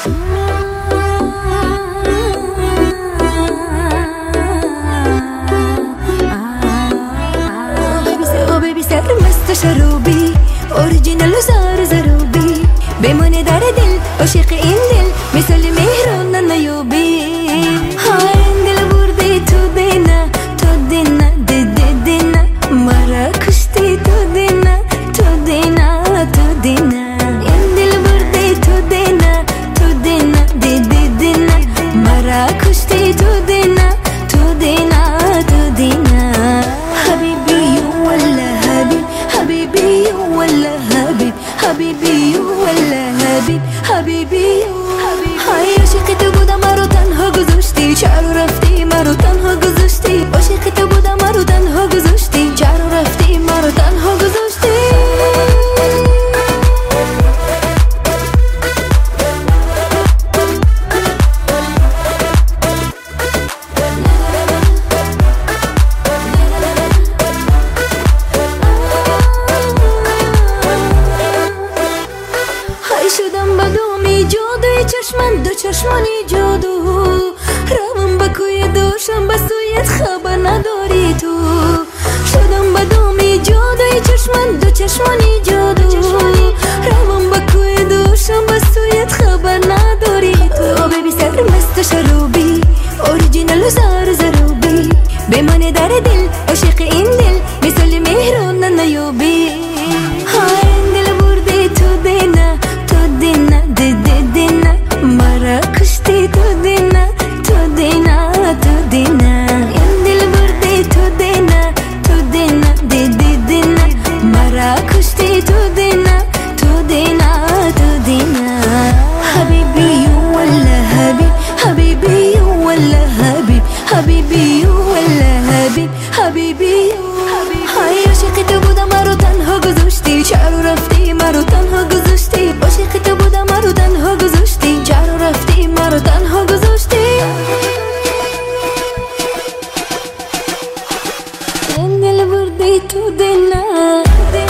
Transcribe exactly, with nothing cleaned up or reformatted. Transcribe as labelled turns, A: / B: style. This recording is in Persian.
A: مست شروبی اورجینال و زار زروبی بمونه در دل عاشق این دل مثل مهران نیوبی های دل برده تو دینا تو دینا دی دی دینا مرا کشتی تو دینا تو دینا تو دینا این دل برده تو دینا تو دینا دی دی دینا مرا کشتی تو دینا تو دینا تو دینا حبیبی ولا حبیب حبیبی ولا حبیب حبیبی ولا حبیب حبیبی های عاشق تو بودم مرا تنها گذاشتی چرا رفتی مرا تنها گذاشتی عاشق تو بودم مرا تنها گذاشتی چرا رفتی مرا تنها گذاشتی شدم بدومی جادوی چشمن دو چشمانی جادو روم با کوی دوشم با سویت خبر نداری تو شدم بدومی جادوی چشمن دو چشمانی جادو روم با کوی دوشم با سویت خبر نداری تو بیبی سر مست شروبی اورجینال و زار زروبی بمانه در دل عاشق این دل مثل مهران نیوبی های دل برده تو دینا دینا دی دی دینا مرا کشتی تو دینا تو دینا تو دینا این دل برده تو دینا تو دینا دی دی دینا مرا کشتی تو دینا تو دینا تو دینا حبیبی ولا حبیب حبیبی ولا حبیب حبیبی ولا حبیب حبیبی های عاشق تو بودم مرا تنها گذاشتی چرا رفتی مرا تنها گذاشتی عاشق تو بودم مرا تنها گذاشتی چرا رفتی مرا تنها گذاشتی این دل بردی تو دینا